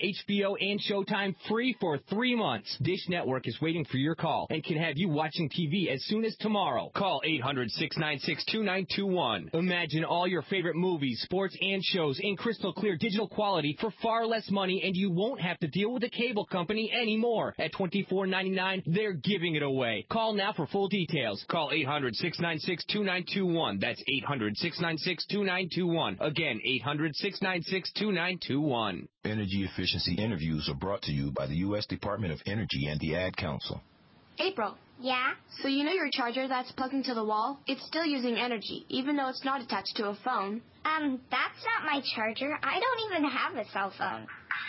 H B O and Showtime free for three months. Dish Network is waiting for your call and can have you watching T V as soon as tomorrow. Call eight hundred, six nine six, two nine two one. Imagine all your favorite movies, sports, and shows in crystal clear digital quality for far less money, and you won't have to deal with a cable company anymore. At twenty-four ninety-nine, they're giving it away. Call now for full details. Call eight hundred, six nine six, two nine two one. That's eight hundred, six nine six, two nine two one. Again, eight hundred, six nine six, two nine two one. Energy efficiency interviews are brought to you by the U S Department of Energy and the Ad Council. April. Yeah? So you know your charger that's plugged into the wall? It's still using energy, even though it's not attached to a phone. Um, that's not my charger. I don't even have a cell phone.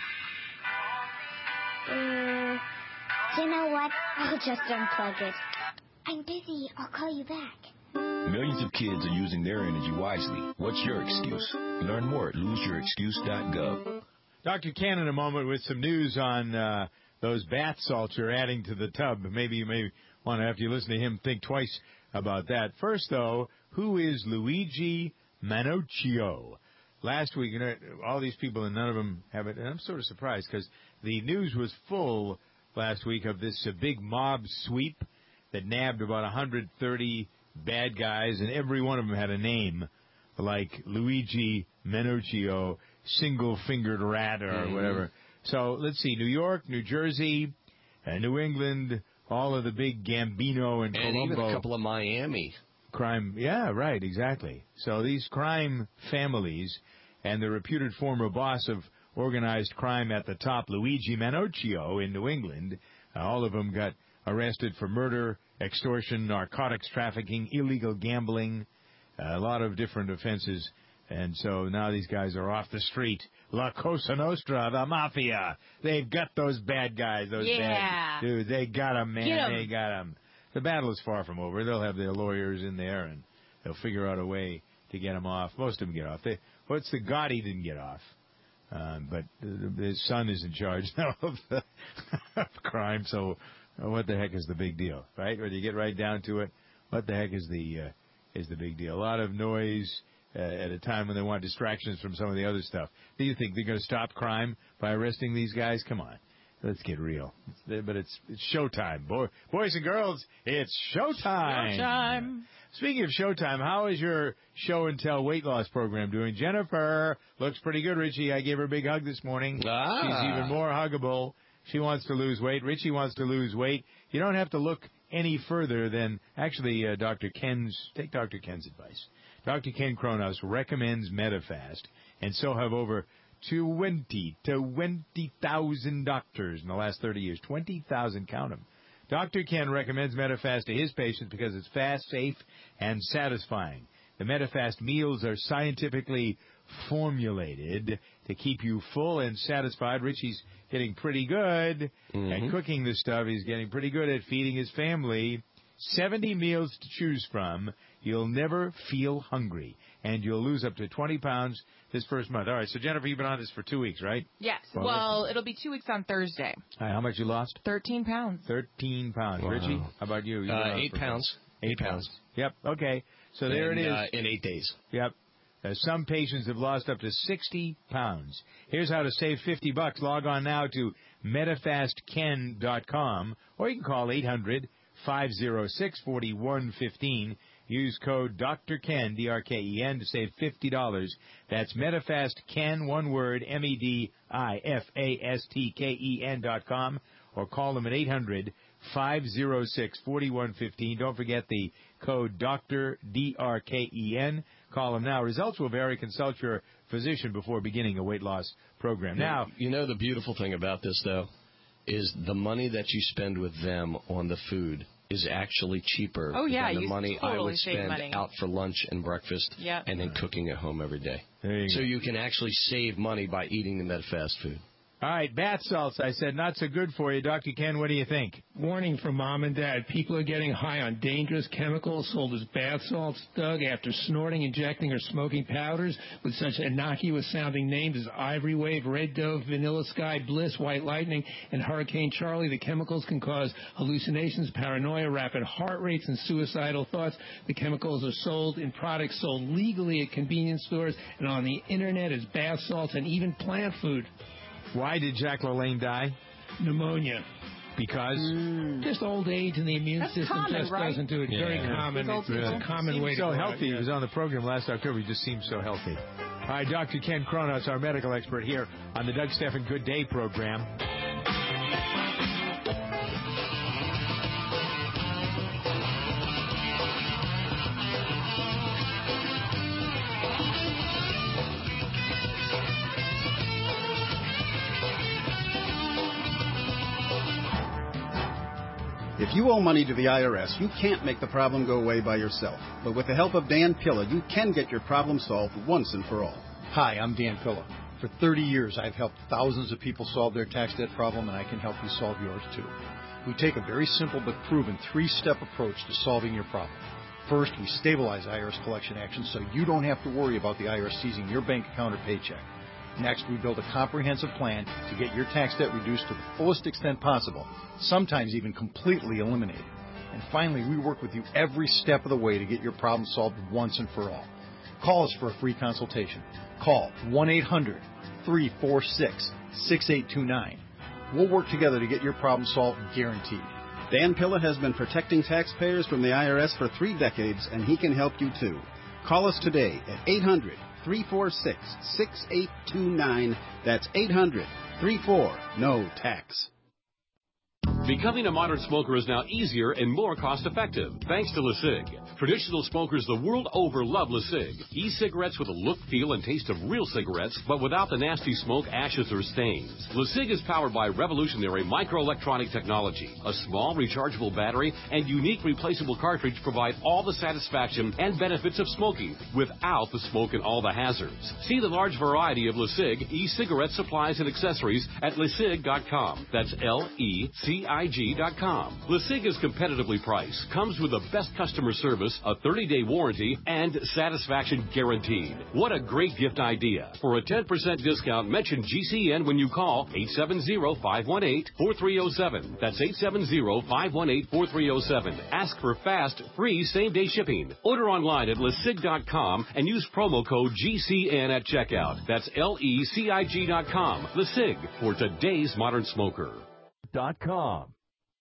Uh, you know what? I'll just unplug it. I'm busy. I'll call you back. Millions of kids are using their energy wisely. What's your excuse? Learn more at lose your excuse dot gov. Doctor Ken in a moment with some news on uh, those bath salts you're adding to the tub. Maybe you may want to, after you listen to him, think twice about that. First, though, who is Luigi Manocchio? Last week, you know, all these people and none of them have it. And I'm sort of surprised because the news was full last week of this uh, big mob sweep that nabbed about one hundred thirty bad guys, and every one of them had a name like Luigi Manocchio, single-fingered rat, or mm-hmm. whatever. So let's see, New York, New Jersey, uh, New England, all of the big Gambino and, and Colombo. even a couple of Miami. Crime, yeah, right, exactly. So these crime families and the reputed former boss of organized crime at the top, Luigi Manocchio in New England, uh, all of them got arrested for murder, extortion, narcotics trafficking, illegal gambling, uh, a lot of different offenses. And so now these guys are off the street. La Cosa Nostra, the Mafia. They've got those bad guys, those yeah. bad dudes. They got them, man. Get 'em. They got them. The battle is far from over. They'll have their lawyers in there, and they'll figure out a way to get them off. Most of them get off. They, what's the Gotti didn't get off. Um, but his son is in charge now of, the, of crime, so what the heck is the big deal, right? When you get right down to it, what the heck is the uh, is the big deal? A lot of noise uh, at a time when they want distractions from some of the other stuff. Do you think they're going to stop crime by arresting these guys? Come on, let's get real. It's, but it's it's showtime, boy, boys and girls. It's showtime. Showtime. Speaking of showtime, how is your show and tell weight loss program doing? Jennifer looks pretty good, Richie. I gave her a big hug this morning. Ah. She's even more huggable. She wants to lose weight. Richie wants to lose weight. You don't have to look any further than, actually, uh, Doctor Ken's, take Doctor Ken's advice. Doctor Ken Kronos recommends Medifast, and so have over twenty to twenty thousand doctors in the last thirty years. twenty thousand, count them. Doctor Ken recommends Medifast to his patients because it's fast, safe, and satisfying. The Medifast meals are scientifically formulated to keep you full and satisfied. Richie's getting pretty good mm-hmm. at cooking this stuff. He's getting pretty good at feeding his family. seventy meals to choose from. You'll never feel hungry, and you'll lose up to twenty pounds this first month. All right, so Jennifer, you've been on this for two weeks, right? Yes. Well, Well, it'll be two weeks on Thursday. All right, how much you lost? Thirteen pounds. Thirteen pounds. Wow. Richie, how about you? You've Uh, been on eight for- pounds. Eight pounds. Yep. Okay. So there and, it is. Uh, in eight days. Yep. Uh, some patients have lost up to sixty pounds. Here's how to save fifty bucks. Log on now to medifast ken dot com, or you can call eight hundred, five oh six, four one one five. Use code Doctor Ken, D R K E N, to save fifty dollars. That's Medifast Ken, one word, M E D I F A S T K E N dot com, or call them at eight hundred, five oh six, four one one five. Don't forget the code Doctor D R K E N. Call them now. Results will vary. Consult your physician before beginning a weight loss program. Now, you know the beautiful thing about this, though, is the money that you spend with them on the food is actually cheaper Oh, yeah, than the you money totally I would save spend money. out for lunch and breakfast Yep. and then cooking at home every day. There you so go. you can actually save money by eating the Medifast food. all right, bath salts, I said, not so good for you. Doctor Ken, what do you think? Warning from mom and dad. People are getting high on dangerous chemicals sold as bath salts, Doug, after snorting, injecting, or smoking powders with such innocuous-sounding names as Ivory Wave, Red Dove, Vanilla Sky, Bliss, White Lightning, and Hurricane Charlie. The chemicals can cause hallucinations, paranoia, rapid heart rates, and suicidal thoughts. The chemicals are sold in products sold legally at convenience stores and on the Internet as bath salts and even plant food. Why did Jack LaLanne die? Pneumonia. Because? Mm. Just old age and the immune That's system common, just right? doesn't do it. Yeah. Very common. It's, it's a common way to so go healthy. out, yeah. He was on the program last October. He just seems so healthy. All right, Doctor Ken Kronos, our medical expert here on the Doug Stephan Good Day program. If you owe money to the I R S, you can't make the problem go away by yourself. But with the help of Dan Pilla, you can get your problem solved once and for all. Hi, I'm Dan Pilla. For thirty years, I've helped thousands of people solve their tax debt problem, and I can help you solve yours too. We take a very simple but proven three-step approach to solving your problem. First, we stabilize I R S collection actions so you don't have to worry about the I R S seizing your bank account or paycheck. Next, we build a comprehensive plan to get your tax debt reduced to the fullest extent possible, sometimes even completely eliminated. And finally, we work with you every step of the way to get your problem solved once and for all. Call us for a free consultation. Call one eight hundred, three four six, six eight two nine. We'll work together to get your problem solved, guaranteed. Dan Pilla has been protecting taxpayers from the I R S for three decades, and he can help you too. Call us today at eight hundred, three four six, six eight two nine. That's eight hundred, three four, N O tax. Becoming a modern smoker is now easier and more cost-effective, thanks to LeSig. Traditional smokers the world over love LeSig. E-cigarettes with a look, feel, and taste of real cigarettes, but without the nasty smoke, ashes, or stains. LeSig is powered by revolutionary microelectronic technology. A small rechargeable battery and unique replaceable cartridge provide all the satisfaction and benefits of smoking without the smoke and all the hazards. See the large variety of LeSig e-cigarette supplies and accessories at LeSig dot com. That's L E C I G dot com. LeSig is competitively priced, comes with the best customer service, a thirty-day warranty, and satisfaction guaranteed. What a great gift idea. For a ten percent discount, mention G C N when you call eight seven zero, five one eight, four three zero seven. That's eight seven zero, five one eight, four three zero seven. Ask for fast, free same-day shipping. Order online at LeSig dot com and use promo code G C N at checkout. That's L E C I G dot com. LeSig, for today's modern smoker. Dot com.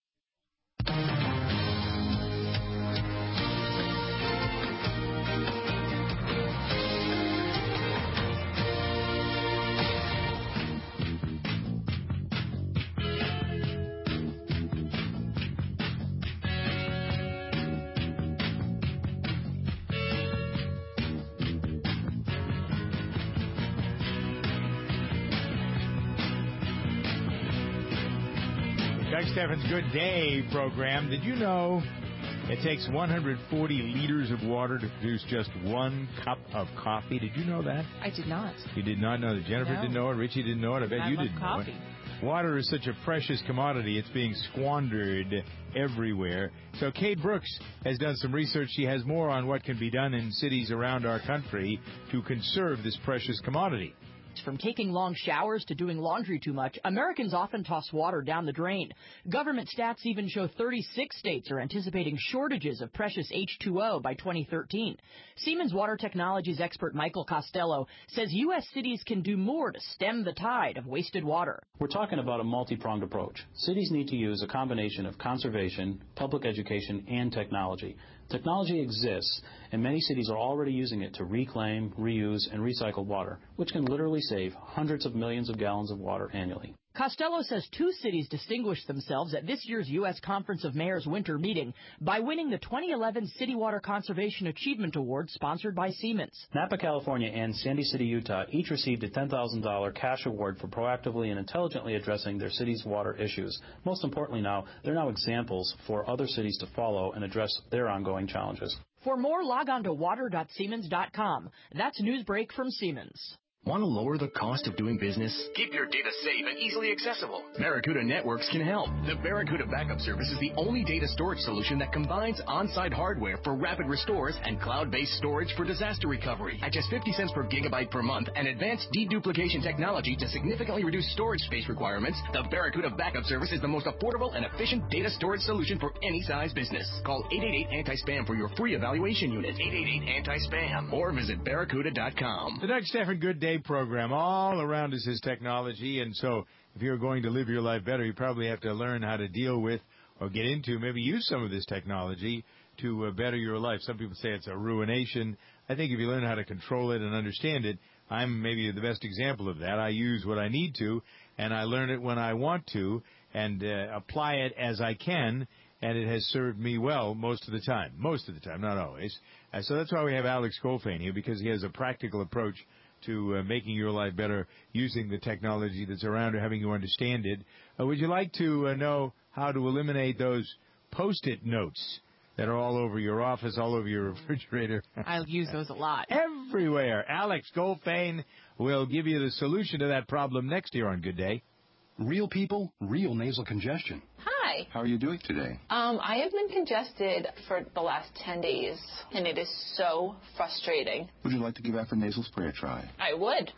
Doug Stephan's Good Day program. Did you know it takes one hundred forty liters of water to produce just one cup of coffee? Did you know that? I did not. You did not know that. Jennifer No. didn't know it. Richie didn't know it. I bet I you love didn't coffee. know it. Water is such a precious commodity. It's being squandered everywhere. So Kate Brooks has done some research. She has more on what can be done in cities around our country to conserve this precious commodity. From taking long showers to doing laundry too much, Americans often toss water down the drain. Government stats even show thirty-six states are anticipating shortages of precious H two O by twenty thirteen. Siemens Water Technologies expert Michael Costello says U S cities can do more to stem the tide of wasted water. We're talking about a multi-pronged approach. Cities need to use a combination of conservation, public education, and technology. Technology exists, and many cities are already using it to reclaim, reuse, and recycle water, which can literally save hundreds of millions of gallons of water annually. Costello says two cities distinguished themselves at this year's U S Conference of Mayors winter meeting by winning the twenty eleven City Water Conservation Achievement Award sponsored by Siemens. Napa, California and Sandy City, Utah each received a ten thousand dollars cash award for proactively and intelligently addressing their city's water issues. Most importantly now, they're now examples for other cities to follow and address their ongoing challenges. For more, log on to water dot siemens dot com. That's Newsbreak from Siemens. Want to lower the cost of doing business? Keep your data safe and easily accessible. Barracuda Networks can help. The Barracuda Backup Service is the only data storage solution that combines on-site hardware for rapid restores and cloud-based storage for disaster recovery. At just fifty cents per gigabyte per month and advanced deduplication technology to significantly reduce storage space requirements, the Barracuda Backup Service is the most affordable and efficient data storage solution for any size business. Call eight eight eight anti spam for your free evaluation unit. eight eight eight anti spam or visit barracuda dot com. The Doug Stephan Good Day day program. All around us is technology, and so if you're going to live your life better, you probably have to learn how to deal with or get into, maybe use some of this technology to uh, better your life. Some people say it's a ruination. I think if you learn how to control it and understand it, I'm maybe the best example of that. I use what I need to, and I learn it when I want to, and uh, apply it as I can, and it has served me well most of the time. Most of the time, not always. Uh, so that's why we have Alex Goldfein here, because he has a practical approach to uh, making your life better using the technology that's around or having you understand it. Uh, would you like to uh, know how to eliminate those Post-it notes that are all over your office, all over your refrigerator? I use those a lot. Everywhere. Alex Goldfein will give you the solution to that problem next year on Good Day. Real people, real nasal congestion. Hi. How are you doing today? Um, I have been congested for the last ten days, and it is so frustrating. Would you like to give Afrin Nasal Spray a try? I would.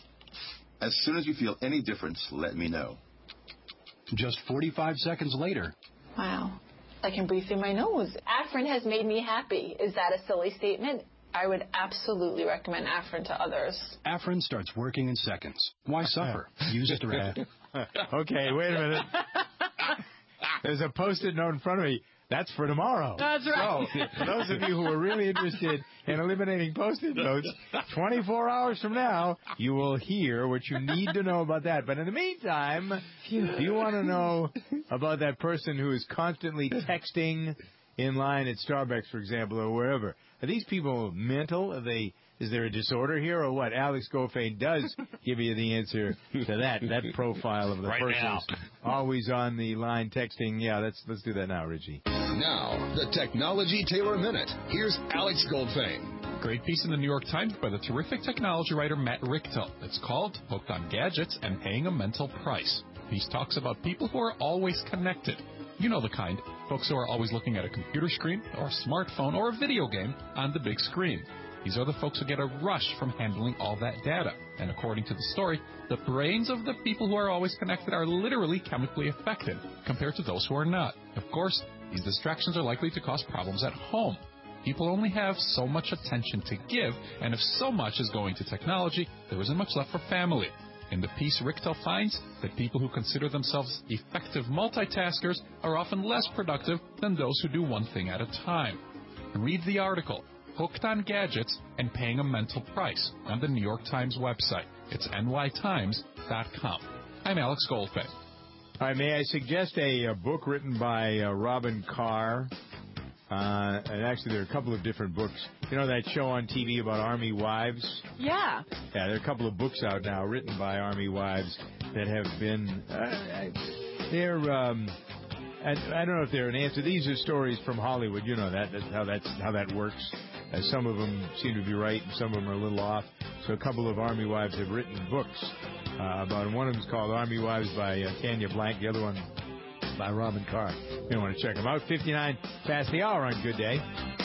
As soon as you feel any difference, let me know. Just forty-five seconds later. Wow. I can breathe through my nose. Afrin has made me happy. Is that a silly statement? I would absolutely recommend Afrin to others. Afrin starts working in seconds. Why suffer? Use it directly. Okay, wait a minute. There's a Post-it note in front of me. That's for tomorrow. That's right. So, for those of you who are really interested in eliminating Post-it notes, twenty-four hours from now, you will hear what you need to know about that. But in the meantime, if you want to know about that person who is constantly texting in line at Starbucks, for example, or wherever, are these people mental? Are they? Is there a disorder here or what? Alex Goldfein does give you the answer to that, that profile of the right person now. always on the line texting. Yeah, let's let's do that now, Richie. Now, the Technology Taylor Minute. Here's Alex Goldfein. Great piece in the New York Times by the terrific technology writer Matt Richtel. It's called Hooked on Gadgets and Paying a Mental Price. He talks about people who are always connected. You know the kind. Folks who are always looking at a computer screen or a smartphone or a video game on the big screen. These are the folks who get a rush from handling all that data. And according to the story, the brains of the people who are always connected are literally chemically affected compared to those who are not. Of course, these distractions are likely to cause problems at home. People only have so much attention to give, and if so much is going to technology, there isn't much left for family. In the piece, Richtel finds that people who consider themselves effective multitaskers are often less productive than those who do one thing at a time. Read the article, Hooked on Gadgets and Paying a Mental Price, on the New York Times website. It's N Y Times dot com. I'm Alex Goldfein. All right, may I suggest a, a book written by uh, Robin Carr? Uh, and actually, there are a couple of different books. You know that show on T V about Army wives? Yeah. Yeah, there are a couple of books out now written by Army wives that have been, uh, they're, um, I, I don't know if they're an answer. These are stories from Hollywood. You know that, that's how that's how that works. Uh, some of them seem to be right, and some of them are a little off. So a couple of Army wives have written books uh, about, and one of them is called Army Wives by uh, Tanya Blank. The other one by Robin Carr. You want to check them out. fifty-nine past the hour on Good Day.